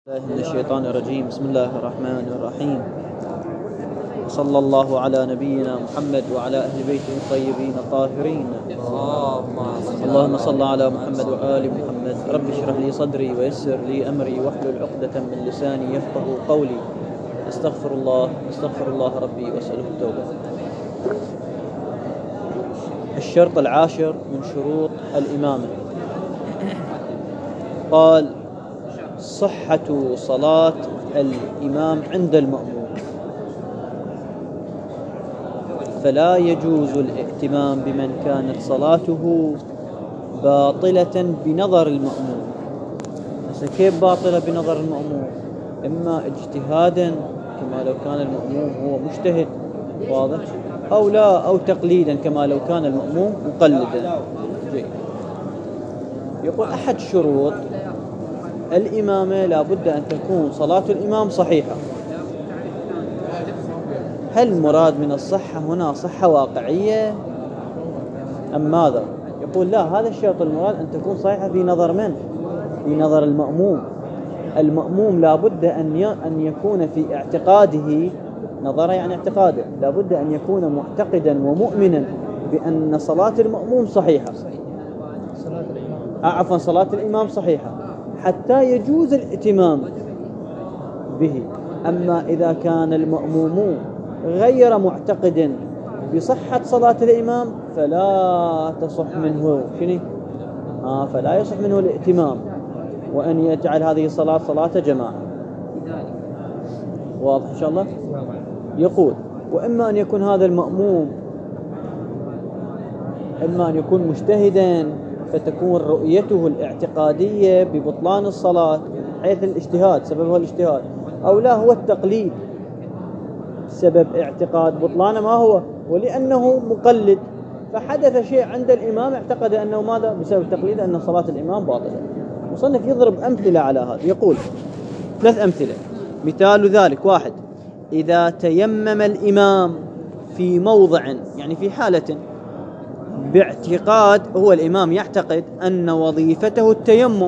من الشيطان الرجيم. بسم الله الرحمن الرحيم. صلى الله على نبينا محمد وعلى أهل بيته الطيبين الطاهرين. اللهم صل على محمد وآل محمد. رب اشرح لي صدري ويسر لي أمري واحلل عقدة من لساني يفقه قولي. استغفر الله ربي واسأله التوبة. الشرط العاشر من شروط الإمامة، قال: صحة صلاة الإمام عند المأموم، فلا يجوز الائتمام بمن كانت صلاته باطلة بنظر المأموم. كيف باطلة بنظر المأموم؟ إما اجتهادا كما لو كان المأموم هو مجتهد واضح، أو لا، أو تقليدا كما لو كان المأموم مقلدا. جيد. يقول أحد شروط الإمامة لا بد أن تكون صلاة الإمام صحيحة. هل المراد من الصحة هنا صحة واقعية أم ماذا؟ يقول لا، هذا الشرط المراد أن تكون صحيحة في نظر من؟ في نظر المأموم. المأموم لا بد أن يكون في اعتقاده، نظر يعني اعتقاده، لا بد أن يكون معتقدا ومؤمنا بأن صلاة المأموم صحيحة، صلاة الإمام صحيحة حتى يجوز الائتمام به. أما إذا كان المأموم غير معتقد بصحة صلاة الإمام فلا تصح منه فلا يصح منه الائتمام، وأن يجعل هذه الصلاة صلاة جماعة. واضح إن شاء الله؟ يقول: وإما أن يكون هذا المأموم إما أن يكون مجتهدا فتكون رؤيته الاعتقادية ببطلان الصلاة حيث الاجتهاد، سببها الاجتهاد، أو لا، هو التقليد، سبب اعتقاد بطلانه ما هو؟ ولأنه مقلد فحدث شيء عند الإمام اعتقد أنه ماذا؟ بسبب تقليد أن صلاة الإمام باطلة. مصنف يضرب أمثلة على هذا، يقول 3 أمثلة. مثال ذلك: 1، إذا تيمم الإمام في موضع، يعني في حالة باعتقاد، هو الإمام يعتقد أن وظيفته التيمم،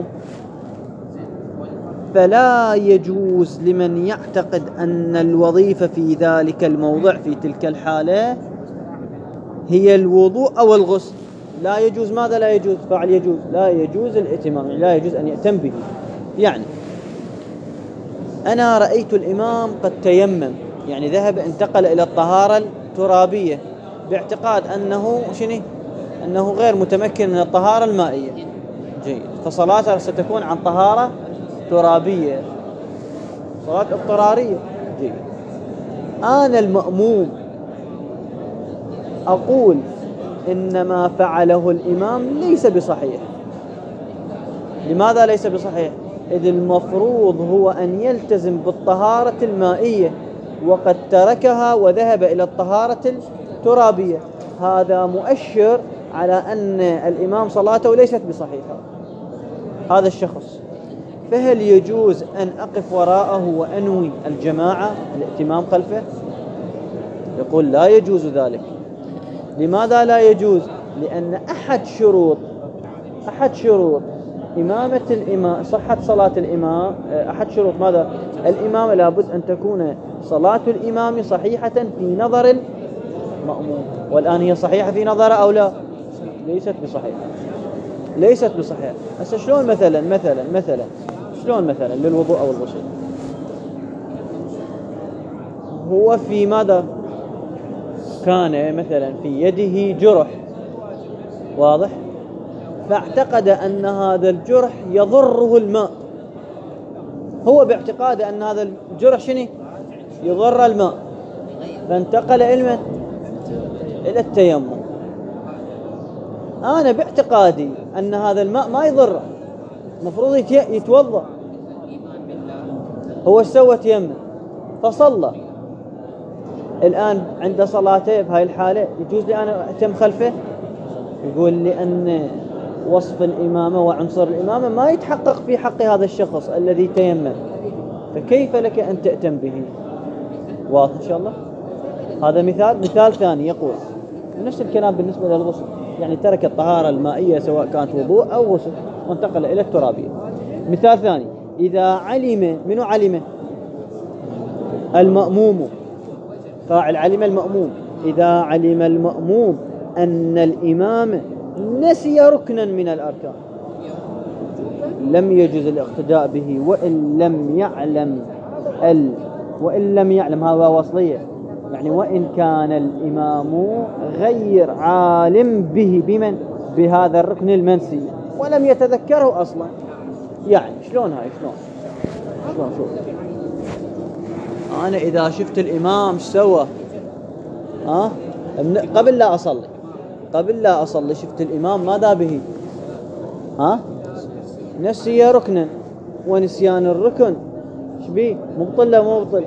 فلا يجوز لمن يعتقد أن الوظيفة في ذلك الموضع في تلك الحالة هي الوضوء أو الغسل، لا يجوز. ماذا لا يجوز؟ فعل يجوز، لا يجوز الائتمام، لا يجوز أن يأتم به. يعني أنا رأيت الإمام قد تيمم، يعني ذهب انتقل إلى الطهارة الترابية باعتقاد أنه غير متمكن من الطهارة المائية. جيد. فصلاته ستكون عن طهارة ترابية، صلاة اضطرارية. جيد. أنا المأموم أقول إن ما فعله الإمام ليس بصحيح. لماذا ليس بصحيح؟ إذ المفروض هو أن يلتزم بالطهارة المائية وقد تركها وذهب إلى الطهارة الترابية. هذا مؤشر على أن الإمام صلاته ليست بصحيحة، هذا الشخص. فهل يجوز أن أقف وراءه وأنوي الجماعة الائتمام خلفه؟ يقول لا يجوز ذلك. لماذا لا يجوز؟ لأن أحد شروط إمامة الإمام، صحة صلاة الإمام، أحد شروط ماذا؟ الإمام لابد أن تكون صلاة الإمام صحيحة في نظر المأموم. والآن هي صحيحة في نظر أو لا؟ ليست بصحيحة. هسه شلون مثلا للوضوء أو الغسل؟ هو في ماذا؟ كان مثلا في يده جرح واضح، فاعتقد أن هذا الجرح يضره الماء، هو باعتقاد أن هذا الجرح يضر الماء، فانتقل إلى التيمم. أنا باعتقادي أن هذا الماء ما يضره، المفروض يتوضأ، هو سوى تيمم فصلى. الآن عند صلاته بهاي الحالة يجوز لي أنا أتم خلفه؟ يقول لأن وصف الإمامة وعنصر الإمامة ما يتحقق في حق هذا الشخص الذي تيمم، فكيف لك أن تأتم به؟ واضح إن شاء الله؟ هذا مثال ثاني. يقول نفس الكلام بالنسبة للغسل، يعني ترك الطهارة المائية سواء كانت وضوء أو غسل وانتقل إلى الترابية. مثال ثاني: إذا علم، منو علم؟ المأموم، فاعل علم المأموم. إذا علم المأموم أن الإمام نسي ركنا من الأركان لم يجوز الاقتداء به وإن لم يعلم وإن لم يعلم، هذا وصلية، يعني وإن كان الإمام غير عالم به، بمن؟ بهذا الركن المنسي، ولم يتذكره أصلا. يعني شلون هاي؟ شلون شوف، أنا إذا شفت الإمام سوى قبل لا أصلي شفت الإمام ماذا به؟ نسي ركنا، ونسيان الركن شبيه؟ مبطل لا مبطل؟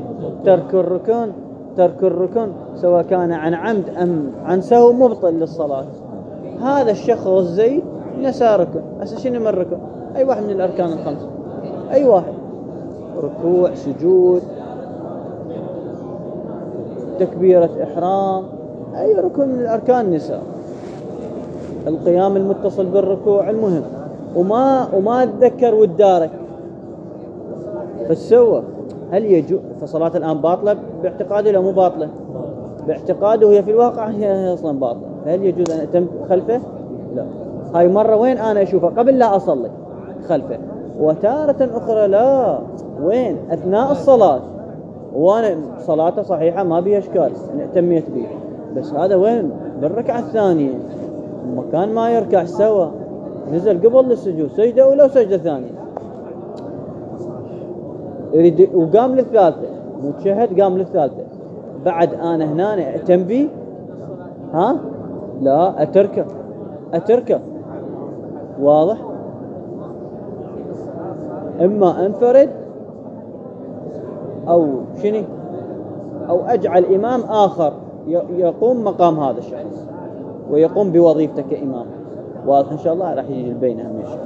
ترك الركن سواء كان عن عمد أم عن سهو مبطل للصلاة. هذا الشخص الزيد نسى ركن، هسه شنو من الركن؟ أي واحد من الأركان الخمسة، أي واحد، ركوع، سجود، تكبيرة إحرام، أي ركن من الأركان نسى، القيام المتصل بالركوع، المهم، وما أتذكر والدارك فسوى. هل يجوز؟ فصلاة الآن باطلة باعتقاده ولا مو باطلة؟ باعتقاده، هي في الواقع هي أصلا باطلة. فهل يجوز أن أتم خلفه؟ لا. هاي مرة وين أنا أشوفها؟ قبل لا أصلي خلفه، وتارة أخرى لا، وين؟ أثناء الصلاة، وأنا صلاته صحيحة ما بيها إشكال أنا اهتميت به، بس هذا وين؟ بالركعة الثانية، مكان ما يركع سوا نزل قبل السجود سجدة أولى وسجدة ثانية، يريد وقام للثالثة، متشهد قام للثالثة، بعد أنا هنا أتم به؟ لا، أتركه. واضح؟ إما أنفرد أو شنو، أو أجعل إمام آخر يقوم مقام هذا الشخص ويقوم بوظيفته كإمام. واضح إن شاء الله، راح يجي البين أهم شيء.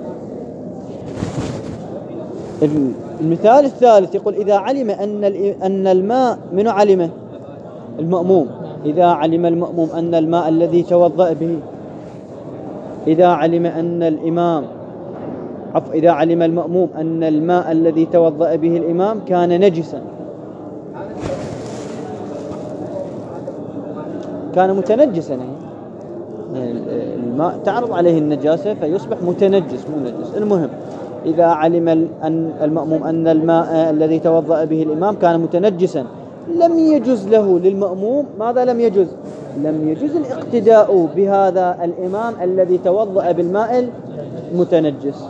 المثال الثالث يقول إذا علم أن الماء، منو علمه؟ المأموم. إذا علم المأموم أن الماء الذي توضأ به، إذا علم المأموم أن الماء الذي توضأ به الإمام كان نجسا، كان متنجسا، يعني الماء تعرض عليه النجاسة فيصبح متنجس مو نجس. المهم، إذا علم المأموم أن الماء الذي توضأ به الإمام كان متنجسا لم يجوز له للمأموم، ماذا لم يجوز؟ لم يجوز الاقتداء بهذا الإمام الذي توضأ بالماء المتنجس.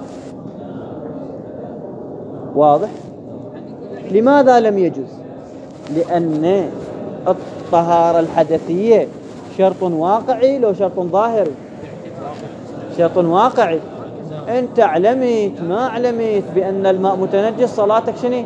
واضح؟ لماذا لم يجوز؟ لأن الطهارة الحدثية شرط واقعي لو شرط ظاهري؟ شرط واقعي. أنت علمت ما علمت بأن الماء متنجس، صلاتك شنو؟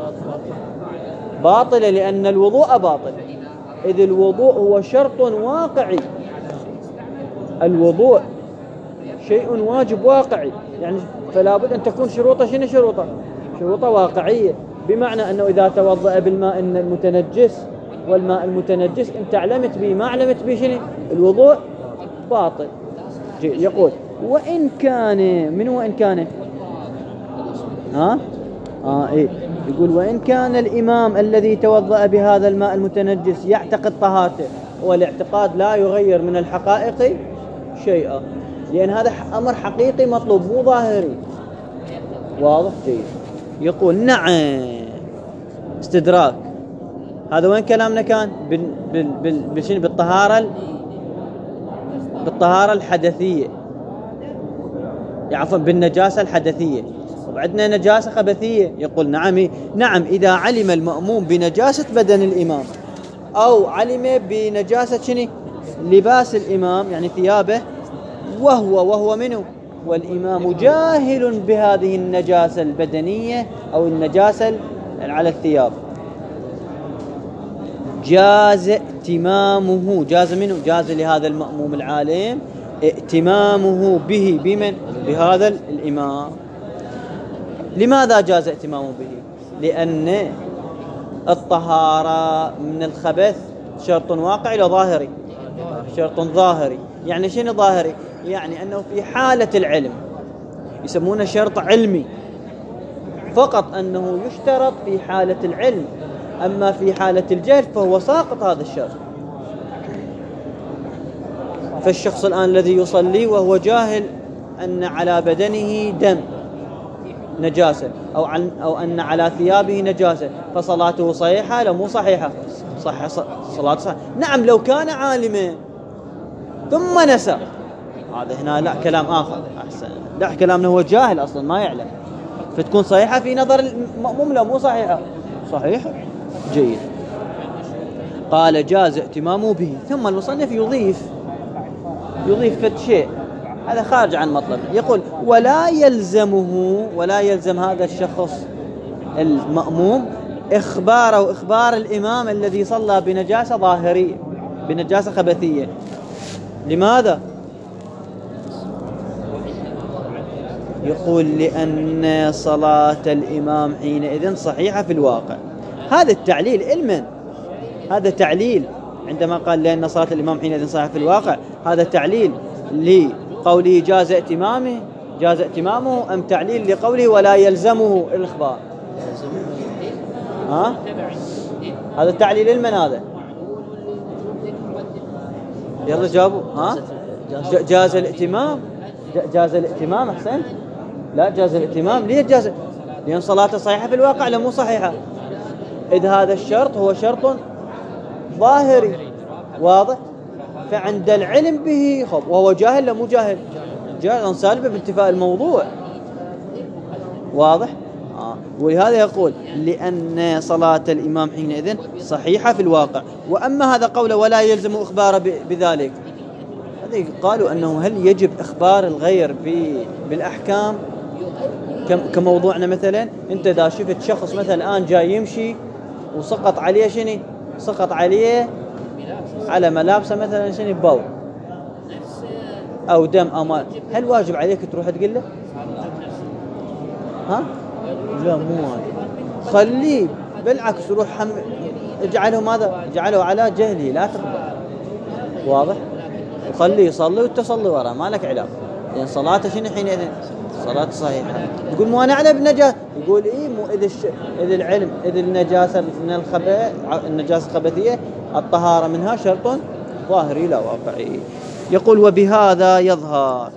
باطلة، لأن الوضوء باطل، إذ الوضوء هو شرط واقعي، الوضوء شيء واجب واقعي، يعني فلا بد أن تكون شروطه شنو؟ شروطه واقعية، بمعنى أنه إذا توضأ بالماء المتنجس والماء المتنجس أنت علمت به ما علمت به شنو؟ الوضوء باطل. يقول وإن كان، من وإن كان؟ إيه، يقول وإن كان الإمام الذي توضأ بهذا الماء المتنجس يعتقد طهارته، والاعتقاد لا يغير من الحقائق شيئا، لأن هذا أمر حقيقي مطلوب مو ظاهري. واضح؟ جيد. يقول نعم، استدراك، هذا وين كلامنا كان؟ بالطهارة الحدثية، عفوا بالنجاسة الحدثية، وعندنا نجاسة خبثية. يقول نعم إذا علم المأموم بنجاسة بدن الإمام أو علم بنجاسة شنو؟ لباس الإمام، يعني ثيابه، وهو منه والإمام جاهل بهذه النجاسة البدنية أو النجاسة على الثياب، جاز ائتمامه، جاز منه، جاز لهذا المأموم العالم ائتمامه به، بمن؟ بهذا الإمام. لماذا جاز ائتمامه به؟ لأن الطهارة من الخبث شرط واقعي ولا ظاهري؟ شرط ظاهري. يعني شنو ظاهري؟ يعني أنه في حالة العلم، يسمونه شرط علمي، فقط أنه يشترط في حالة العلم، أما في حالة الجهل فهو ساقط هذا الشرط. فالشخص الآن الذي يصلي وهو جاهل أن على بدنه دم نجاسة أو أن على ثيابه نجاسة، فصلاته صحيحة لا مو صحيحة؟ صح، صلاته صحيحة. نعم لو كان عالما ثم نسى، هذا هنا لا كلام آخر أحسن. لا كلامنا هو جاهل أصلا ما يعلم، فتكون صحيحة في نظر المأموم لا مو صحيحة؟ صحيحة. جيد. قال جاز ائتمامه به. ثم المصنف يضيف فد شيء هذا خارج عن مطلب. يقول ولا يلزم هذا الشخص المأموم إخبار الإمام الذي صلى بنجاسة ظاهرية بنجاسة خبثية. لماذا؟ يقول لأن صلاة الإمام حينئذ صحيحة في الواقع. هذا التعليل علما، هذا تعليل عندما قال لأن صلاة الإمام حينئذ صحيحة في الواقع، هذا تعليل لقوله جاز ائتمامه أم تعليل لقوله ولا يلزمه الإخبار؟ هذا التعليل علما. هذا يلا جابوا. جاز الائتمام أحسن. لا جاز الائتمام. ليه جاز؟ لأن صلاته صحيحة في الواقع لا مو صحيحة، إذ هذا الشرط هو شرط ظاهري واضح. فعند العلم به وهو جاهل لا مو جاهل؟ جاهل سالبة بانتفاء الموضوع واضح. ولهذا يقول لأن صلاة الإمام حينئذ صحيحة في الواقع. وأما هذا قوله ولا يلزم إخبار بذلك، هذه قالوا أنه هل يجب إخبار الغير بالأحكام كموضوعنا؟ مثلا أنت إذا شفت شخص مثلا الآن جاي يمشي وسقط عليه شنو؟ سقط عليه على ملابسه مثلا شنو؟ بول أو دم أو مال، هل واجب عليك تروح تقول له؟ لا مو واجب. خليه بالعكس روح اجعله ماذا؟ اجعله على جهله لا تقبل واضح. خليه يصلي وتصلي وراه ما لك علاقه، لأن صلاته شنو حينئذ؟ صلاة صحيحة. تقول مو أنا أعلم بالنجاسة، يقول إيه مو إذا العلم إذا النجاسة من النجاسة الخبثية الطهارة منها شرط ظاهري لا واقعي. يقول وبهذا يظهر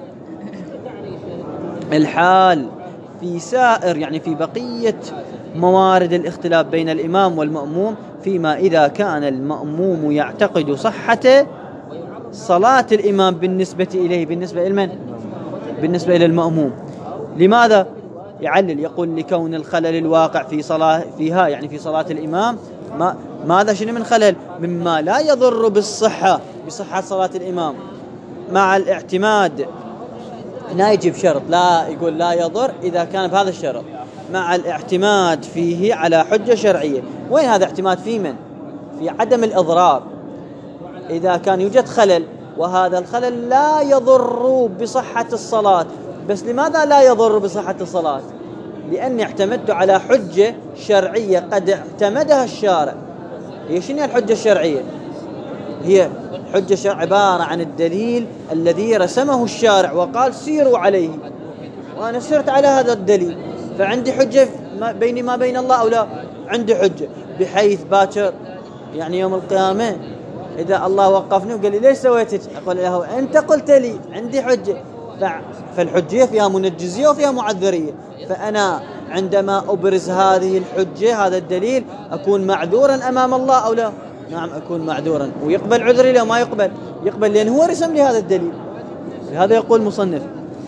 الحال في سائر يعني في بقية موارد الاختلاف بين الإمام والمأموم، فيما إذا كان المأموم يعتقد صحة صلاة الإمام بالنسبة إليه بالنسبة إلى المأموم. لماذا؟ يعلل يقول لكون الخلل الواقع فيها يعني في صلاة الإمام ماذا شنو من خلل؟ مما لا يضر بصحة صلاة الإمام مع الاعتماد. لا يجب شرط، لا يقول لا يضر إذا كان بهذا الشرط مع الاعتماد فيه على حجة شرعية. وين هذا اعتماد؟ في عدم الإضرار. إذا كان يوجد خلل وهذا الخلل لا يضر بصحة الصلاة، بس لماذا لا يضر بصحة الصلاة؟ لأني اعتمدت على حجة شرعية قد اعتمدها الشارع. هي شنو الحجة الشرعية؟ هي حجة شرع عبارة عن الدليل الذي رسمه الشارع وقال سيروا عليه، وأنا سرت على هذا الدليل، فعندي حجة بيني ما بين الله أو لا؟ عندي حجة، بحيث باكر يعني يوم القيامة إذا الله وقفني وقال لي ليش سويت؟ أقول له أنت قلت لي، عندي حجة. فالحجية فيها منجزية وفيها معذرية، فأنا عندما أبرز هذه الحجة هذا الدليل أكون معذورا أمام الله أو لا؟ نعم أكون معذورا. ويقبل عذري لو ما يقبل لأن هو رسم لي هذا الدليل. لهذا يقول المصنف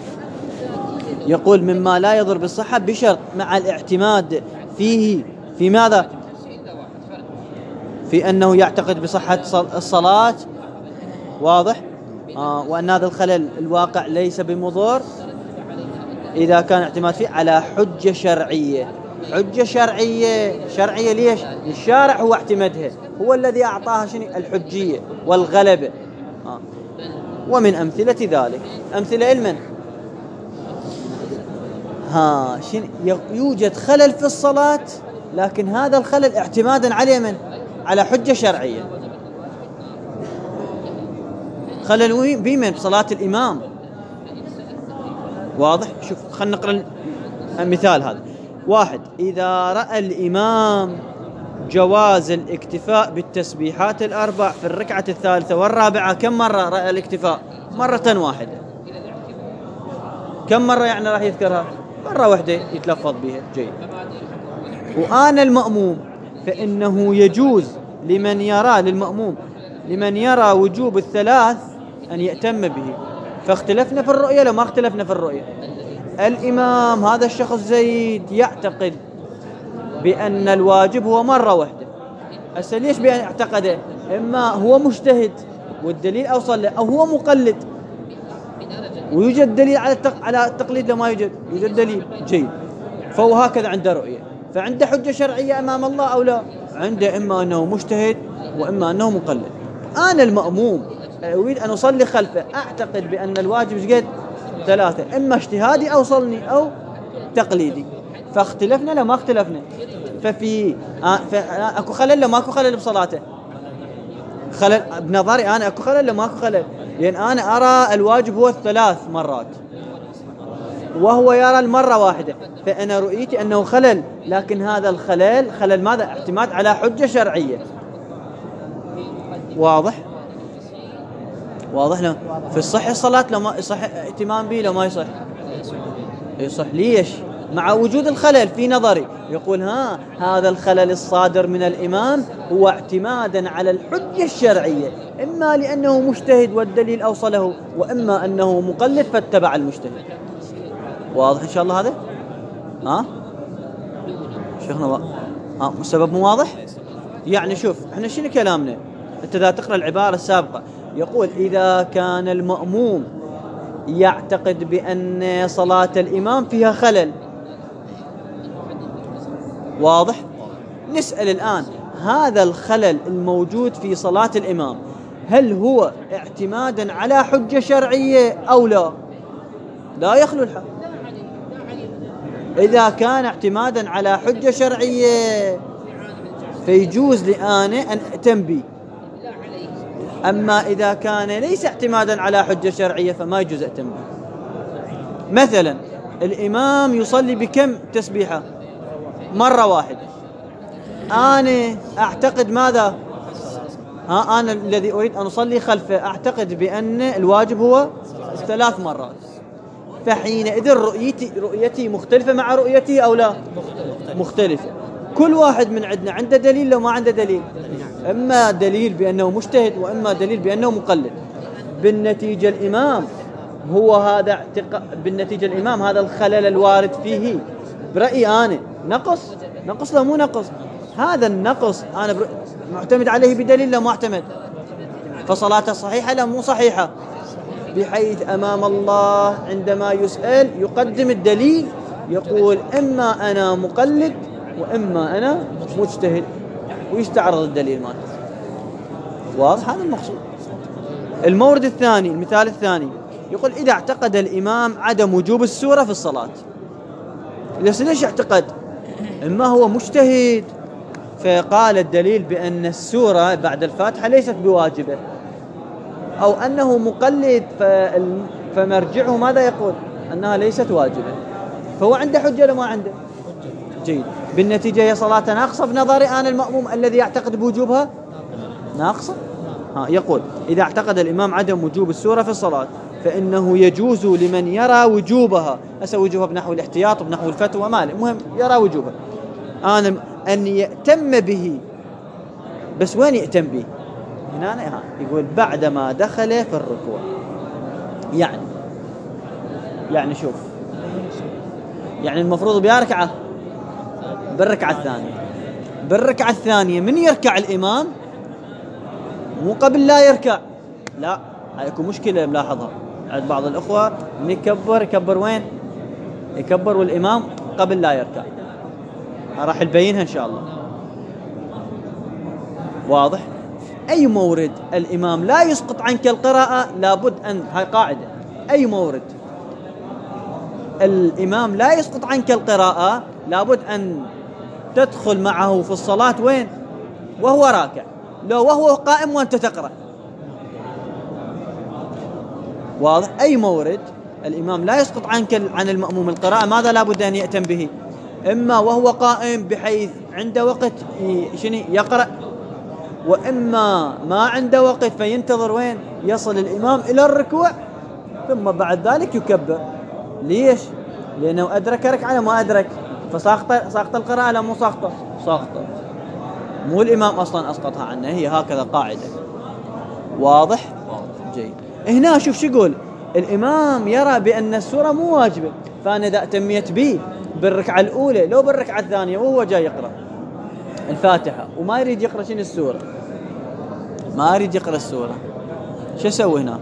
يقول مما لا يضر بالصحة بشرط مع الاعتماد فيه في ماذا؟ في أنه يعتقد بصحة الصلاة واضح. وأن هذا الخلل الواقع ليس بمضر إذا كان اعتماد فيه على حجة شرعية. حجة شرعية ليش؟ الشارع هو اعتمدها، هو الذي أعطاها شنو؟ الحجية والغلبة. ومن أمثلة ذلك أمثلة علما يوجد خلل في الصلاة، لكن هذا الخلل اعتمادا عليه على حجة شرعية. خلل بمن؟ صلاة الإمام واضح. شوف خلنا نقرأ المثال هذا. واحد، إذا رأى الإمام جواز الاكتفاء بالتسبيحات الأربع في الركعة الثالثة والرابعة، كم مرة رأى الاكتفاء؟ مرة واحدة. كم مرة يعني راح يذكرها؟ مرة واحدة يتلفظ بها. جيد. وأنا المأموم فإنه يجوز لمن يرى وجوب الثلاث أن يأتم به. فاختلفنا في الرؤية لما اختلفنا في الرؤية. الإمام هذا الشخص زيد يعتقد بأن الواجب هو مرة واحدة. هسه ليش بأن اعتقده؟ إما هو مجتهد والدليل أوصل له، أو هو مقلد ويوجد دليل على التقليد لما يوجد دليل. جيد. فهو هكذا عنده رؤية، فعنده حجة شرعية أمام الله أو لا؟ عنده إما أنه مجتهد وإما أنه مقلد. أنا المأموم أريد أن أصلي خلفه، أعتقد بأن الواجب قد ثلاثة، إما اجتهادي أوصلني أو تقليدي. فاختلفنا لما اختلفنا. أكو خلل لما أكو خلل بصلاته؟ خلل بنظري أنا. أكو خلل لما أكو خلل؟ لأن أنا أرى الواجب هو الثلاث مرات وهو يرى المرة واحدة، فأنا رؤيتي أنه خلل. لكن هذا خلل ماذا؟ اعتماد على حجة شرعية. واضح له في الصح الصلاة لما يصح ائتمام به لما يصح؟ يصح. ليش؟ مع وجود الخلل في نظري. يقول هذا الخلل الصادر من الإمام هو اعتمادا على الحجة الشرعية، إما لأنه مجتهد والدليل أوصله، وإما أنه مقلد فاتبع المجتهد. واضح إن شاء الله هذا؟ شيخنا السبب مو واضح؟ يعني شوف احنا شنو كلامنا. انت إذا تقرأ العبارة السابقة يقول إذا كان المأموم يعتقد بأن صلاة الإمام فيها خلل. واضح؟ نسأل الآن هذا الخلل الموجود في صلاة الإمام هل هو اعتمادا على حجة شرعية أو لا؟ لا يخلو الحال. إذا كان اعتمادا على حجة شرعية فيجوز لآن أن أتم به. أما إذا كان ليس اعتمادا على حجة شرعية فما يجوز أتم به. مثلا الإمام يصلي بكم تسبيحة؟ مرة واحدة. أنا أعتقد ماذا؟ أنا الذي أريد أن أصلي خلفه أعتقد بأن الواجب هو 3 مرات. فحينئذ رؤيتي مختلفة مع رؤيتي أو لا؟ مختلفة. كل واحد من عندنا عنده دليل لو ما عنده دليل، إما دليل بأنه مجتهد وإما دليل بأنه مقلد. بالنتيجة الإمام هذا الخلل الوارد فيه برأيي أنا نقص لا مو نقص. هذا النقص أنا معتمد عليه بدليل لا معتمد، فصلاته صحيحة لا مو صحيحة، بحيث أمام الله عندما يسأل يقدم الدليل، يقول إما أنا مقلد وإما أنا مجتهد، ويستعرض الدليل ماله. واضح هذا المقصود. المورد الثاني، المثال الثاني، يقول إذا اعتقد الإمام عدم وجوب السورة في الصلاة. ليش اعتقد؟ إما هو مجتهد فقال الدليل بأن السورة بعد الفاتحة ليست بواجبة، أو أنه مقلد فمرجعه ماذا يقول؟ أنها ليست واجبة، فهو عنده حجة ولا ما عنده؟ جيد. بالنتيجة هي صلاة ناقصة في نظري أنا المأموم الذي يعتقد بوجوبها؟ ناقصة. يقول إذا اعتقد الإمام عدم وجوب السورة في الصلاة فإنه يجوز لمن يرى وجوبها، وجوبها بنحو الاحتياط وبنحو الفتوى مالي، المهم يرى وجوبها، أن يأتم به. بس وين يأتم به؟ هنا يقول بعدما دخل في الركوع. يعني شوف، يعني المفروض بيركعه بالركعة الثانية من يركع الإمام، مو قبل لا يركع. لا، هيكون مشكلة ملاحظها عند بعض الأخوة، من يكبر وين؟ يكبر والإمام قبل لا يركع. راح نبينها إن شاء الله. واضح؟ أي مورد الإمام لا يسقط عنك القراءة لابد أن، هاي قاعدة، أي مورد الإمام لا يسقط عنك القراءة لابد أن تدخل معه في الصلاة وين؟ وهو راكع، لو وهو قائم وأنت تقرأ. واضح؟ أي مورد الإمام لا يسقط عنك عن المأموم القراءة ماذا لابد أن يأتم به؟ إما وهو قائم بحيث عنده وقت شنو يقرأ، وإما ما عنده وقت فينتظر وين يصل الإمام إلى الركوع ثم بعد ذلك يكبر. ليش؟ لأنه أدرك ركعة ما أدرك، فساقط القراءة لا مو ساقطة، مو الإمام أصلا أسقطها عنه، هي هكذا قاعدة. واضح؟ جيد. هنا شوف شو يقول الإمام، يرى بأن السورة مو واجبة، فأنا إذا أتميت به بالركعة الأولى لو بالركعة الثانية وهو جاي يقرأ الفاتحة وما يريد يقرأ شنو السورة، ما يريد يقرأ السورة، شو أسوي هنا؟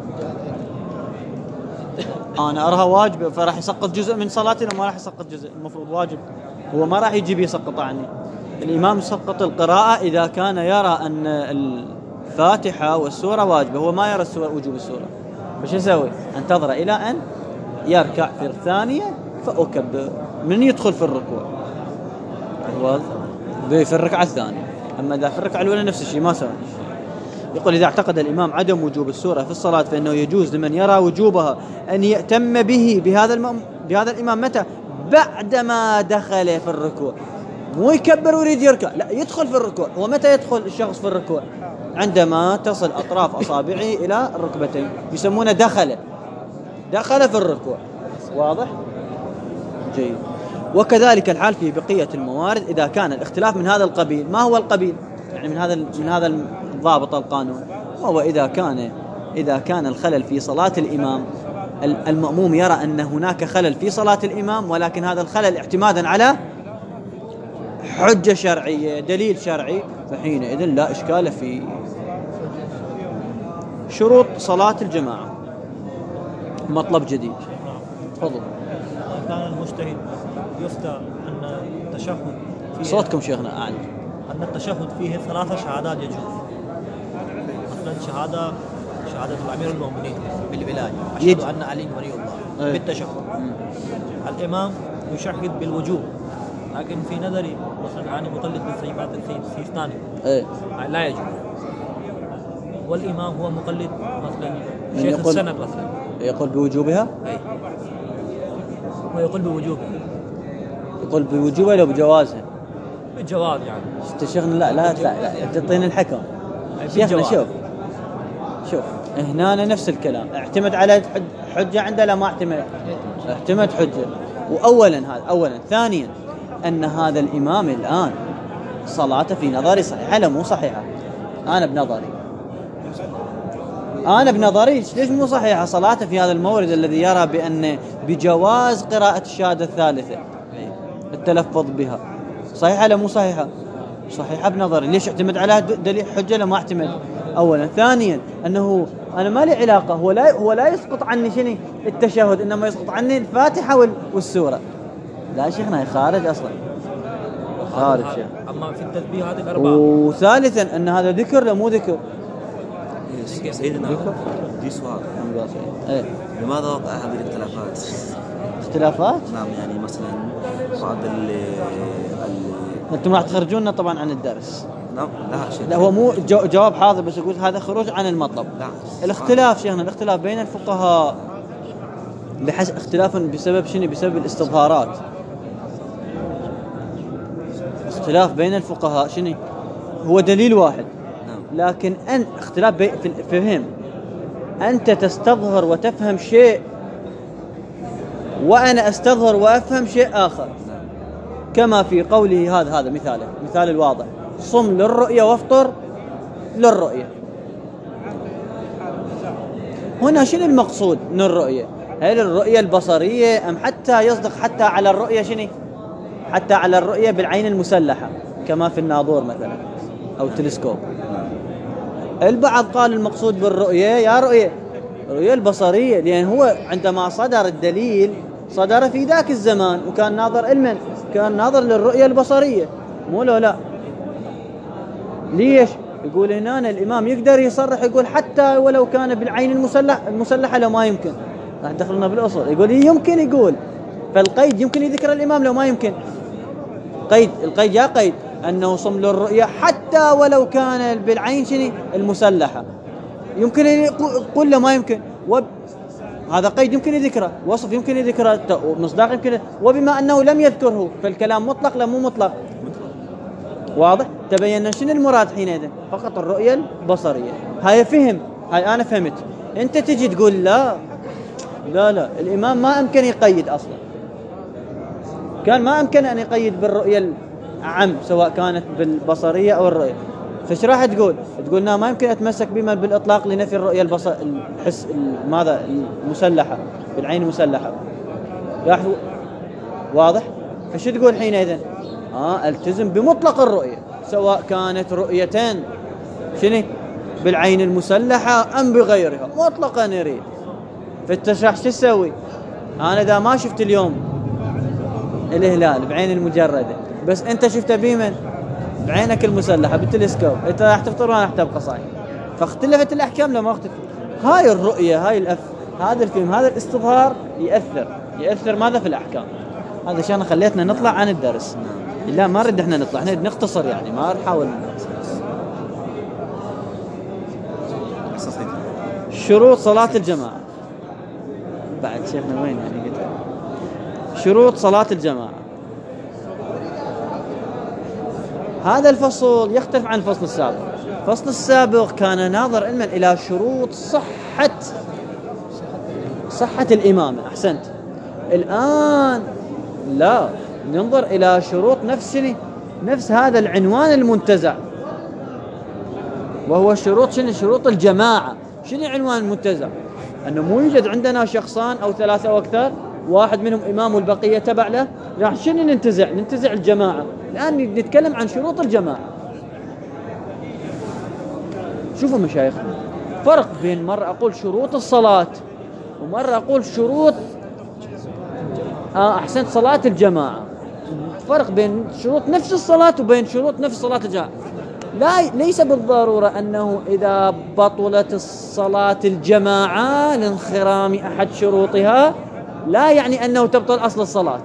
أنا أراها واجبة فراح يسقط جزء من صلاتي، ما راح يسقط جزء، المفروض واجب، هو ما راح يجي يسقط عني. الإمام يسقط القراءة إذا كان يرى أن الفاتحة والسورة واجبة، هو ما يرى السورة وجوب السورة، فش يسوي؟ انتظر إلى أن يركع في الثانية فأكبر من يدخل في الركوع، هو في الركعة الثانية. أما إذا في الركعة الأولى نفس الشيء ما سوى. يقول إذا اعتقد الإمام عدم وجوب السورة في الصلاة فإنه يجوز لمن يرى وجوبها أن يأتم به بهذا الإمام متى؟ بعدما دخل في الركوع، مو يكبر ويريد يركع، لا يدخل في الركوع. ومتى يدخل الشخص في الركوع؟ عندما تصل أطراف أصابعه إلى الركبتين، يسمونه دخل في الركوع. واضح؟ جيد. وكذلك الحال في بقية الموارد إذا كان الاختلاف من هذا القبيل. ما هو القبيل؟ يعني من هذا الضابط القانون، وهو إذا كان الخلل في صلاة الإمام، المأموم يرى أن هناك خلل في صلاة الإمام، ولكن هذا الخلل اعتمادا على حجة شرعية دليل شرعي، فحينئذ لا إشكال في شروط صلاة الجماعة. مطلب جديد. تفضل. كان المجتهد يفتى أن التشهد فيه، صوتكم شيخنا أعلى، أن التشهد فيه 3 شهادات يجوز. مثلا شهادة الأمير المؤمنين بالولاية، أشهد أن علي ولي الله بالتشهد. الإمام يشهد بالوجوب، لكن في نظري مثلا أنا مقلد بالصيفات السيستاني لا يجوز. والإمام هو مقلد مثلا شيخ السند مثلا يقول بوجوبها، ويقول بوجوبها، يقول بوجوبها لو بجوازها، بالجواز يعني. شيخنا لا تعطيني الحكم. شيخنا شوف هنا نفس الكلام، اعتمد على حجة عنده لا ما اعتمد حجة. وأولا ثانيا أن هذا الإمام الآن صلاته في نظري صحيحة لا مو صحيحة؟ أنا بنظري ليش مو صحيحة صلاته في هذا المورد الذي يرى بأن بجواز قراءة الشهادة الثالثة التلفظ بها؟ صحيحة لا مو صحيحة؟ صحيحة بنظري. ليش اعتمد على دليل حجة لا ما اعتمد؟ أولا. ثانيا أنه أنا ما لي علاقة، هو لا يسقط عني شنو التشهد، إنما يسقط عني الفاتحة والسورة. لا شيخنا خارج أصلا، خارج شيخ. أما في التسبيح هذه الأربعة. وثالثا أن هذا ذكر لا مو ذكر. سيدنا دي سؤال. لماذا وقع هذه الاختلافات؟ نعم، يعني مثلا بعض أنتم راح تخرجونا طبعا عن الدرس. نعم لا شيء. لا هو مو جواب حاضر، بس أقول هذا خروج عن المطلب. لا. الاختلاف شيخنا، الاختلاف بين الفقهاء بحسب اختلاف بسبب شنو؟ بسبب الاستظهارات. اختلاف بين الفقهاء شنو؟ هو دليل واحد، لكن اختلاف في الفهم. أنت تستظهر وتفهم شيء، وأنا أستظهر وأفهم شيء آخر، كما في قوله هذا مثال الواضح: صم للرؤية وافطر للرؤية. هنا شنو المقصود من الرؤية؟ هل الرؤية البصرية أم حتى يصدق حتى على الرؤية شنو؟ حتى على الرؤية بالعين المسلحة كما في الناظور مثلا أو التلسكوب. البعض قال المقصود بالرؤية يا الرؤية البصرية، لأن هو عندما صدر الدليل صدر في ذاك الزمان، وكان ناظر علما، كان ناظر للرؤية البصرية، مو لا. ليش؟ يقول هنا الإمام يقدر يصرح يقول حتى ولو كان بالعين المسلحة لو ما يمكن. راح دخلنا بالأصل، يقول يمكن، يقول فالقيد يمكن يذكر الإمام لو ما يمكن. القيد يا قيد أنه صم للرؤية حتى ولو كان بالعين شنو المسلحة، يمكن يقول له ما يمكن. هذا قيد يمكن يذكره، وصف يمكن يذكره، مصداق يمكن، وبما أنه لم يذكره فالكلام مطلق لا مو مطلق؟ واضح؟ تبين شنو المراد حينئذ؟ فقط الرؤية البصرية. هاي فهم، هاي أنا فهمت. أنت تجي تقول لا الإمام ما أمكن يقيد أصلا، كان ما أمكن أن يقيد بالرؤية العام سواء كانت بالبصرية أو الرؤية. فايش راح تقول؟ تقولنا ما يمكن أتمسك بما بالإطلاق لنفي الرؤية الحس ماذا المسلحة بالعين المسلحة. واضح؟ فش تقول حينئذ؟ التزم بمطلق الرؤية سواء كانت رؤيتين شنو بالعين المسلحة أم بغيرها، مطلقا يريد. فانت راح تسوي؟ أنا إذا ما شفت اليوم الهلال بعين المجردة بس أنت شفته بمن؟ بعينك المسلحة بالتلسكوب، أنت راح تفطر وأنا راح تبقى صايم. فاختلفت الأحكام لما اختلفت. هاي الرؤية، هاي هذا الفيلم، هذا الاستظهار يأثر ماذا في الأحكام. هذا شان خليتنا نطلع عن الدرس. لا ما نريد احنا نطلع، احنا نختصر يعني، ما نحاول. شروط صلاة الجماعة بعد شيخنا وين يعني قلت شروط صلاة الجماعة. هذا الفصل يختلف عن الفصل السابق. الفصل السابق كان ناظر علما إلى شروط صحة الإمامة. أحسنت. الآن لا، ننظر إلى شروط نفس هذا العنوان المنتزع، وهو شروط الجماعة. شنو عنوان المنتزع؟ أنه مو يوجد عندنا شخصان أو ثلاثة أو أكثر، واحد منهم إمام والبقية تبع له، راح شنو ننتزع الجماعة. الآن نتكلم عن شروط الجماعة. شوفوا مشايخ، فرق بين مرة أقول شروط الصلاة ومرة أقول شروط أحسنت صلاة الجماعة. فرق بين شروط نفس الصلاة وبين شروط نفس صلاة الجماعة. ليس بالضرورة أنه إذا بطلت الصلاة الجماعة لانخرام أحد شروطها لا يعني أنه تبطل أصل الصلاة،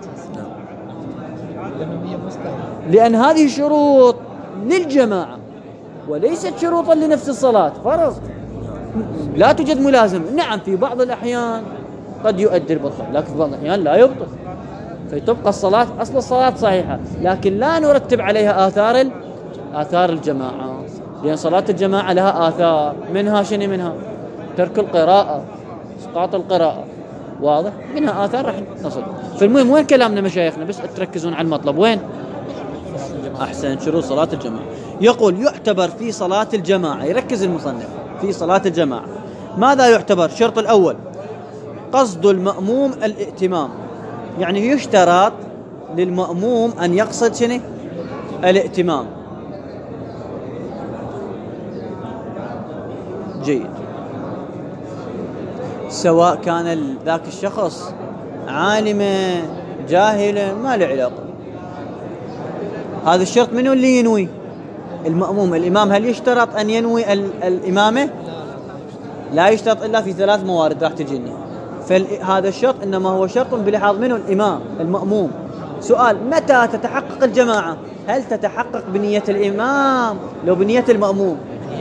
لأن هذه شروط للجماعة وليست شروطا لنفس الصلاة. فرق، لا توجد ملازمة. نعم في بعض الأحيان قد يؤدي البطل، لكن في بعض الأحيان لا يبطل، فتبقى الصلاة أصل الصلاة صحيحة، لكن لا نرتب عليها آثار الجماعة، لأن صلاة الجماعة لها آثار. منها شنو؟ منها ترك القراءة، إسقاط القراءة. واضح؟ منها آثار راح نصل. فالمهم وين كلامنا مشايخنا؟ بس تركزون على المطلب. وين؟ أحسن. شروط صلاة الجماعة. يقول يعتبر في صلاة الجماعة، يركز المصنف في صلاة الجماعة ماذا يعتبر؟ الشرط الأول قصد المأموم الائتمام، يعني يشترط للمأموم أن يقصد شنو؟ الائتمام. جيد. سواء كان ذاك الشخص عالما جاهلا ما له علاقة. هذا الشرط منو اللي ينوي؟ المأموم. الإمام هل يشترط أن ينوي الإمامة؟ لا يشترط إلا في 3 موارد راح تجيني. فهذا الشرط إنما هو شرط بلحاظ منه الإمام المأموم. سؤال: متى تتحقق الجماعة؟ هل تتحقق بنية الإمام لو بنية المأموم؟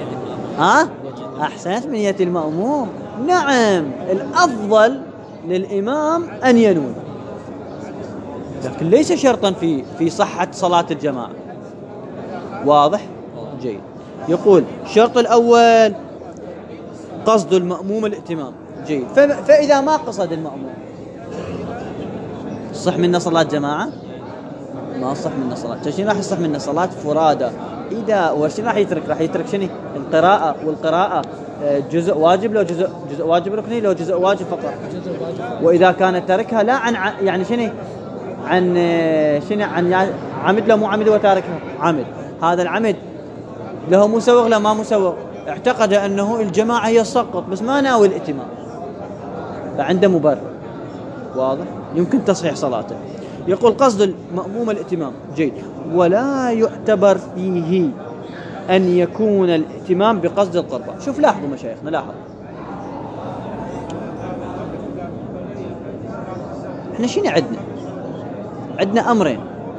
أحسنت، بنية المأموم. نعم، الأفضل للإمام أن ينوي، لكن ليس شرطا في صحة صلاة الجماعة. واضح؟ جيد. يقول الشرط الأول قصد المأموم الائتمام. جيد. فإذا ما قصد المأموم صح منا صلاة جماعة؟ ما صح منا صلاة. شنو راح يصح منا صلاة فرادى؟ إذا وشنو راح يترك؟ راح يترك شنو؟ القراءة، والقراءة جزء واجب لو جزء واجب ركني لو جزء واجب فقط. وإذا كانت تركها لا عن يعني شنو؟ عن عمد لو مو عمد وتاركها عمد. هذا العمد له مسوغ لا ما مسوغ؟ اعتقد أنه الجماعة هي السقط بس ما ناوي الائتمام، فعنده مبرر. واضح؟ يمكن تصحيح صلاته. يقول قصد المأموم الائتمام. جيد. ولا يعتبر فيه أن يكون الائتمام بقصد القربة. شوف لاحظوا مشايخنا، لاحظوا احنا شنو عندنا أمرين،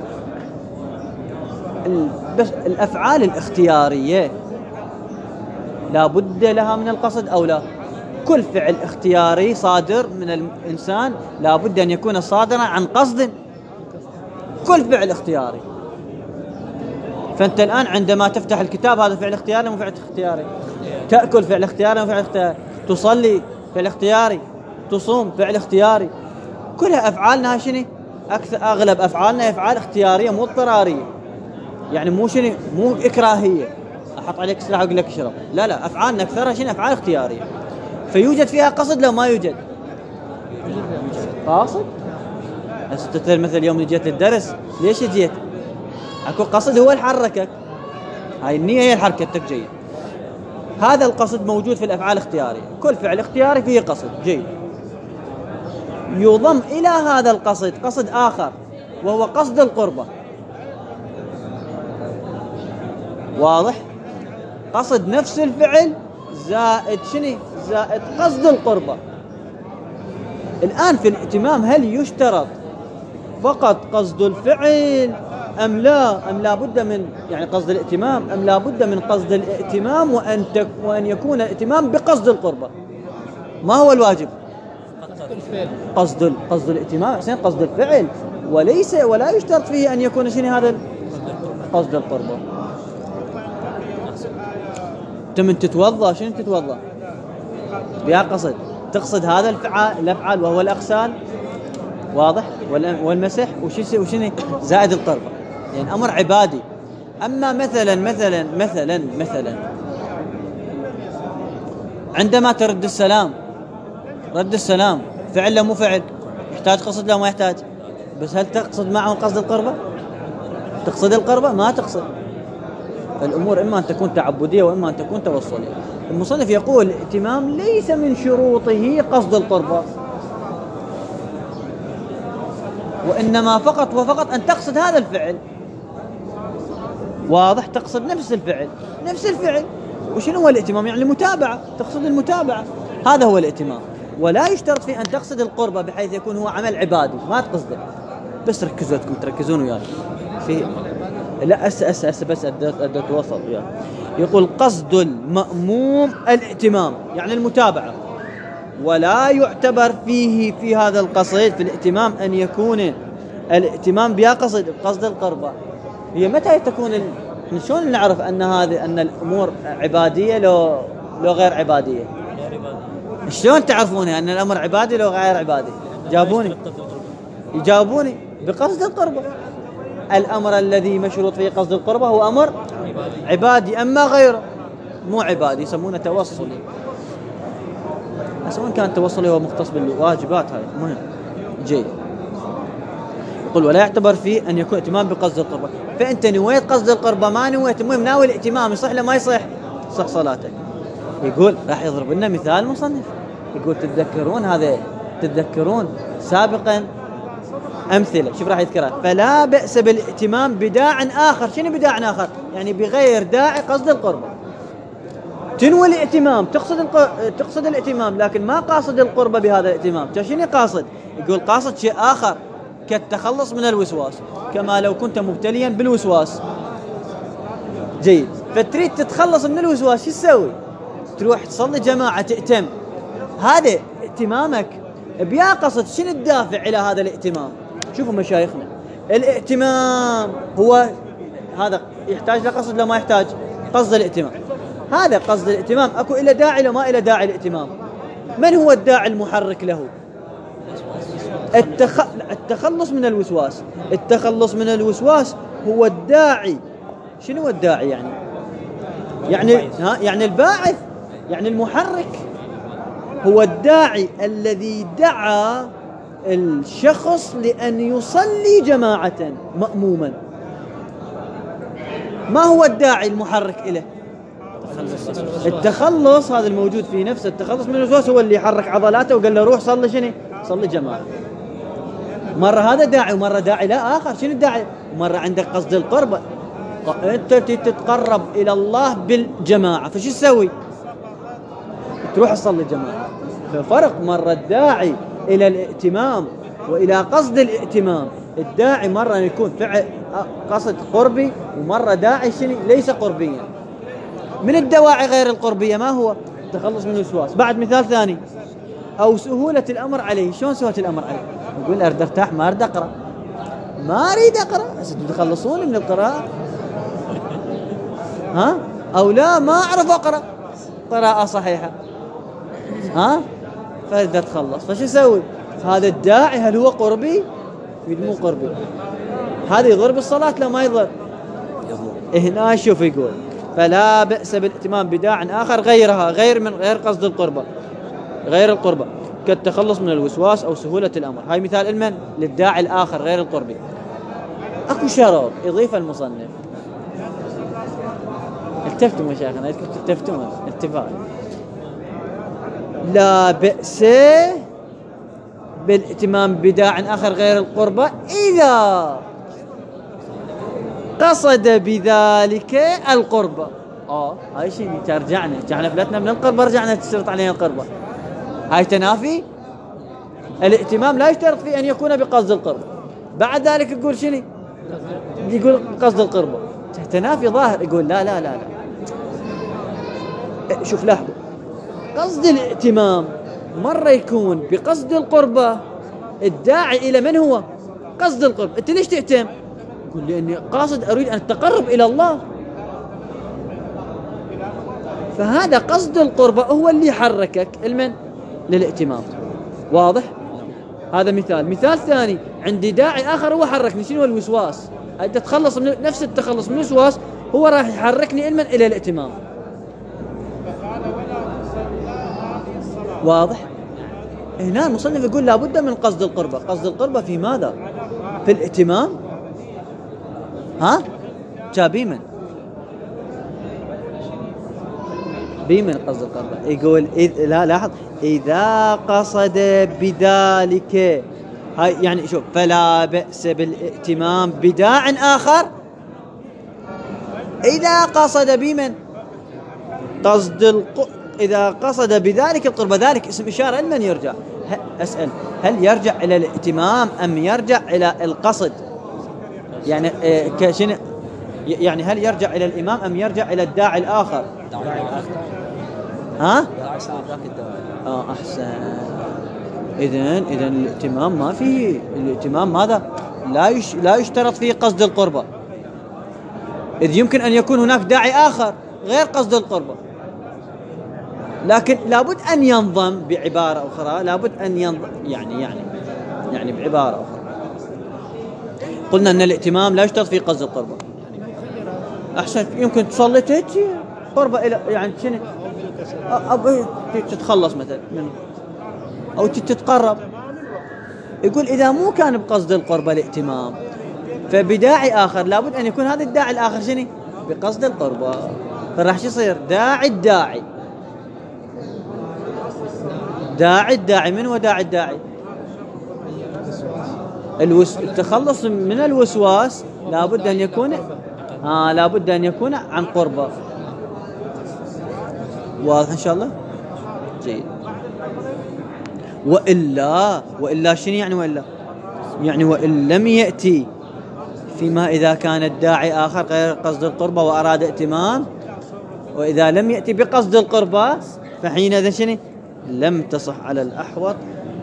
بس الأفعال الاختيارية لا بد لها من القصد أو لا؟ كل فعل اختياري صادر من الإنسان لابد أن يكون صادرا عن قصد. كل فعل اختياري. فأنت الآن عندما تفتح الكتاب هذا فعل اختياري مو فعل اختياري. تأكل فعل اختياري مو فعل اختياري. تصلي فعل اختياري. تصوم فعل اختياري. كلها أفعالنا شنو؟ أغلب أفعالنا أفعال اختيارية مو اضطرارية. يعني مو شنو؟ مو إكراهية. أحط عليك سلاح وأقول لك اشرب. لا لا، أفعالنا أكثرها شنو؟ أفعال اختيارية. فيوجد فيها قصد لو ما يوجد قاصد. مثل اليوم اللي جيت للدرس ليش جيت؟ اكو قصد هو اللي حركك. هاي النية هي اللي حركتك. جيد. هذا القصد موجود في الأفعال الاختيارية. كل فعل اختياري فيه قصد. جيد. يضم إلى هذا القصد قصد آخر وهو قصد القربة. واضح؟ قصد نفس الفعل زائد شنو؟ زائد قصد القربة. الآن في الائتمام هل يشترط فقط قصد الفعل أم لا؟ أم لا بد من يعني قصد الائتمام أم لا بد من قصد الائتمام وأن يكون الائتمام بقصد القربة؟ ما هو الواجب؟ قصد الائتمام حسين قصد الفعل ولا يشترط فيه أن يكون شنو هذا قصد القربة. من تتوضأ شنو تتوضأ؟ بها قصد تقصد هذا الأفعال وهو الأغسال. واضح؟ والمسح وشنو زائد القربة. يعني أمر عبادي. أما مثلا عندما ترد السلام، رد السلام فعل لا مو فعل؟ يحتاج قصد لا ما يحتاج؟ بس هل تقصد معه قصد القربة؟ تقصد القربة؟ ما تقصد. الأمور إما أن تكون تعبدية وإما أن تكون توصلية. المصنف يقول الائتمام ليس من شروطه قصد القربة، وإنما فقط وفقط أن تقصد هذا الفعل. واضح؟ تقصد نفس الفعل. وشنو هو الائتمام؟ يعني المتابعة. تقصد المتابعة. هذا هو الائتمام. ولا يشترط في أن تقصد القربة بحيث يكون هو عمل عبادي ما تقصده. بس ركزوا تركزون وياي في لا بس أدت وصل وياي. يقول قصد المأموم الائتمام يعني المتابعة، ولا يعتبر فيه في هذا القصد في الائتمام أن يكون الائتمام بها قصد القربة. هي متى تكون شلون نعرف أن الأمور عبادية لو غير عبادية؟ شلون تعرفونها أن الأمر عبادي لو غير عبادي؟ يجاوبوني بقصد القربة. الأمر الذي مشروط فيه قصد القربة هو أمر عبادي، أما غيره مو عبادي يسمونه توصلي. أصلاً كان توصلي هو مختص بالواجبات. هاي مهم. جيد. يقول ولا يعتبر فيه أن يكون ائتمام بقصد القربة. فأنت نويت قصد القربة ما نويت، المهم ناوي الائتمام، يصح لا ما يصح؟ صح صلاتك. يقول راح يضرب لنا مثال مصنف. يقول تتذكرون سابقا أمثلة. شوف راح يذكرها. فلا بأس بالائتمام بداع آخر. شنو بداع آخر؟ يعني بغير داعي قصد القربة. تنوي الائتمام تقصد الائتمام لكن ما قاصد القربة بهذا الائتمام. شنو قاصد؟ يقول قاصد شيء آخر كالتخلص من الوسواس، كما لو كنت مبتليا بالوسواس. جيد. فتريد تتخلص من الوسواس شو تسوي؟ تروح تصلي جماعة تأتم. هذا ائتمامك بيا قصد. شنو الدافع إلى هذا الائتمام؟ شوفوا مشايخنا الائتمام هو هذا يحتاج لقصد لا ما يحتاج؟ قصد الائتمام. هذا قصد الائتمام اكو إلى داعي لو ما إلى داعي الائتمام؟ من هو الداعي المحرك له؟ التخلص من الوسواس. التخلص من الوسواس هو الداعي. شنو هو الداعي يعني الباعث، يعني المحرك. هو الداعي الذي دعا الشخص لأن يصلي جماعة مأموما. ما هو الداعي المحرك إليه؟ التخلص. هذا الموجود في نفس التخلص من الوسواس هو اللي يحرك عضلاته وقال له روح صلي شنو؟ صلي جماعة. مرة هذا داعي ومرة داعي لا آخر. شنو الداعي؟ مرة عندك قصد القربة، أنت تتقرب إلى الله بالجماعة، فشو تسوي؟ تروح تصلي جماعة. ففرق مرة الداعي إلى الائتمام وإلى قصد الائتمام. الداعي مرة يكون فعل قصد قربي، ومرة داعي شنو ليس قربيا. من الدواعي غير القربية ما هو؟ التخلص من الوسواس. بعد مثال ثاني، أو سهولة الأمر عليه. شلون سهولة الأمر عليه؟ يقول أريد أرتاح، ما أريد أقرأ، ما أريد أقرأ، تخلصوني من القراءة. ها؟ أو لا، ما أعرف أقرأ قراءة صحيحة، ها؟ فأريد أتخلص. فشو أسوي؟ هذا الداعي هل هو قربي؟ مو قربي. هذا يضر بالصلاة لا ما يضر؟ هنا شوف يقول فلا بأس بالائتمام بداع آخر غيرها، غير قصد القربة، غير القربة، كالتخلص من الوسواس أو سهولة الأمر. هاي مثال المن للداعي الآخر غير القربي. أكو شرط يضيف المصنف. التفتوا مشايخنا، تفتون اتفاق. لا بأس بالائتمام بداع آخر غير القربة إذا قصد بذلك القربة. هاي شيء ترجعنا فلتنا من القربة، رجعنا تشترط علينا القربة. هاي تنافي. الائتمام لا يشترط فيه أن يكون بقصد القربة. بعد ذلك يقول شنو؟ يقول قصد القربة. تنافي ظاهر. يقول لا لا لا لا، شوف لاحظوا، قصد الائتمام مرة يكون بقصد القربة، الداعي إلى من هو؟ قصد القربة. أنت ليش تأتم؟ يقول لأني قاصد أريد أن أتقرب إلى الله. فهذا قصد القربة هو اللي يحركك المن للائتمام. واضح؟ هذا مثال ثاني، عندي داعي آخر هو حركني. شنو الوسواس؟ أنت تتخلص من نفس التخلص من الوسواس، هو راح يحركني المن إلى الائتمام. واضح؟ هنا المصنف يقول لابد من قصد القربة. قصد القربة في ماذا؟ في الائتمام. ها؟ بيمن قصد القربة. يقول لا لاحظ، إذا قصد بذلك. هاي يعني شوف، فلا بأس بالائتمام بداع آخر إذا قصد بمن؟ إذا قصد بذلك القربة. ذلك اسم إشارة لمن يرجع؟ أسأل، هل يرجع إلى الائتمام أم يرجع إلى القصد؟ يعني يعني هل يرجع إلى الإمام أم يرجع إلى الداعي الآخر؟ ها؟ أحسن. إذن الائتمام ما فيه. الائتمام ماذا؟ لا يشترط فيه قصد القربة، إذ يمكن أن يكون هناك داعي آخر غير قصد القربة، لكن لابد أن ينضم. بعبارة أخرى لابد أن ينضم، يعني بعبارة أخرى قلنا أن الائتمام لا يشترط فيه قصد القربة. أحسن، يمكن تصلي تأتي قربة إلى يعني شنو، أو تتخلص مثلا منه أو تتقرب. يقول إذا مو كان بقصد القربة الائتمام، فبداعي آخر لابد أن يكون هذا الداعي الآخر شنو؟ بقصد القربة. فراح يصير داعي الداعي. من هو داعي الداعي؟ التخلص من الوسواس لابد أن يكون عن قربة. واضح إن شاء الله؟ جيد. وإلا شنو يعني وإلا؟ يعني وإن لم يأتي فيما إذا كان الداعي آخر غير قصد القربة وأراد ائتمام، وإذا لم يأتي بقصد القربة فحينئذ شنو؟ لم تصح على الأحوط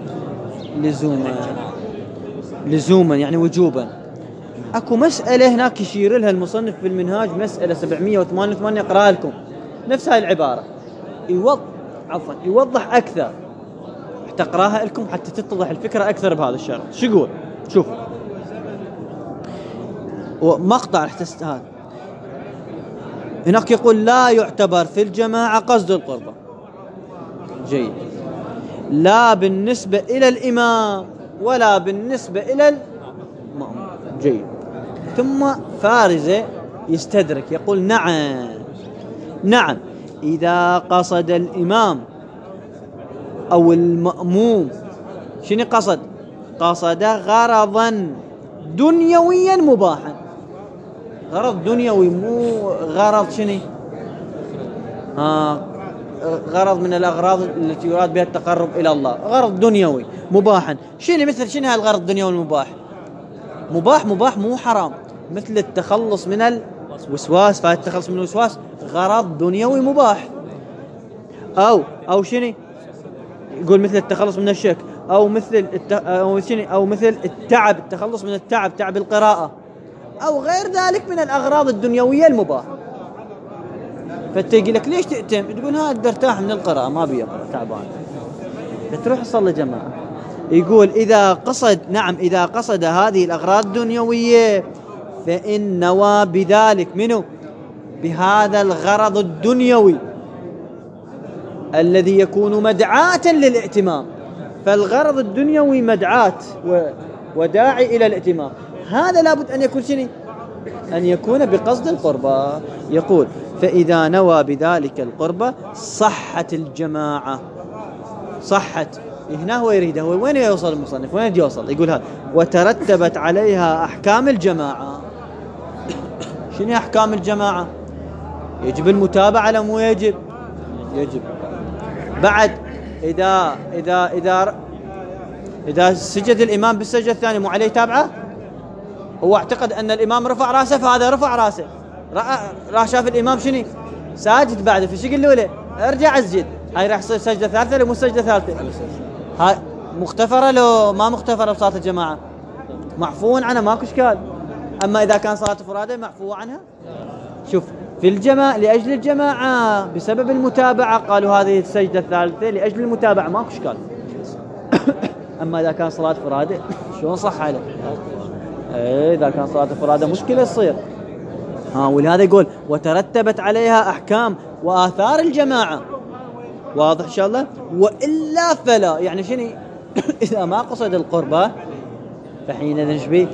لزوما يعني وجوبا. أكو مسألة هناك يشير لها المصنف في المنهاج، مسألة 788 أقرأ لكم نفس هاي العبارة، يوضح أكثر. تقراها لكم حتى تتضح الفكرة أكثر بهذا الشرط. شو يقول؟ شوفوا مقطع هذا هناك يقول لا يعتبر في الجماعة قصد القربة. جيد. لا بالنسبة إلى الإمام ولا بالنسبة إلى المأموم. جيد. ثم فارزة يستدرك يقول نعم إذا قصد الإمام أو المأموم شنو قصد غرضا دنيويا مباحا. غرض دنيوي، مو غرض شنو غرض من الأغراض التي يراد بها التقرب إلى الله، غرض دنيوي مباحا. مثل شنو هالغرض الدنيوي المباح؟ مباح مو حرام، مثل التخلص من الوسواس. فالتخلص من الوسواس غرض دنيوي مباح. أو شنو يقول مثل التخلص من الشك، أو مثل أو مثل التعب، التخلص من التعب، تعب القراءة، أو غير ذلك من الأغراض الدنيوية المباحة. فتجي لك ليش تأتم؟ تقول ها أقدر ارتاح من القراءة، ما أبي أقرأ، تعبان. فتروح تصلي جماعة. يقول إذا قصد، نعم إذا قصد هذه الأغراض الدنيوية فإن نوى بذلك منه، بهذا الغرض الدنيوي الذي يكون مدعاة للائتمام. فالغرض الدنيوي مدعاة وداعي إلى الائتمام، هذا لابد أن يكون شنو؟ أن يكون بقصد القربة. يقول فإذا نوى بذلك القربة صحت الجماعة. صحت هنا هو يريده، هو وين يوصل المصنف؟ وين يوصل؟ يقول هذا وترتبت عليها أحكام الجماعة. شنو أحكام الجماعة؟ يجب المتابعة ولا مو يجب؟ يجب. بعد إذا سجد الإمام بالسجدة الثانية مو عليه تابعة؟ هو اعتقد أن الإمام رفع رأسه، فهذا رفع رأسه، شاف الإمام شنو ساجد بعده، فشو يقول له؟ ارجع اسجد. هاي راح تصير سجدة ثالثة ولا مو سجدة ثالثة؟ هاي مغتفرة لو ما مغتفرة بصلاة الجماعة؟ معفو عنها، ماكو اشكال. أما إذا كان صلاة فرادة معفو عنها. شوف في الجماعة لأجل الجماعة بسبب المتابعة قالوا هذه السجدة الثالثة لأجل المتابعة، ماكو اشكال. أما إذا كان صلاة فرادة شلون صح عليه؟ إذا كان صلاة فرادة مشكلة تصير. ولهذا يقول وترتبت عليها أحكام وآثار الجماعة. واضح إن شاء الله؟ وإلا فلا، يعني شنو؟ إذا ما قصد القربة فحينئذ شبيه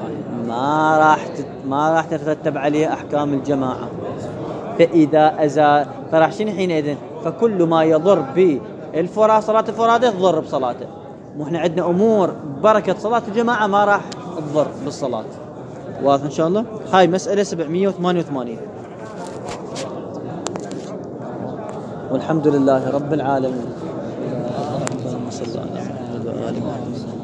ما راح تترتب عليه أحكام الجماعة. فإذا أزال فراح شنو حينئذ؟ فكل ما يضر صلاة الفرادة تضر بصلاته. وإحنا عندنا أمور بركة صلاة الجماعة ما راح تضر بالصلاة. واضح إن شاء الله؟ هاي مسألة 788. والحمد لله رب العالمين. اللهم صل على محمد وآل محمد.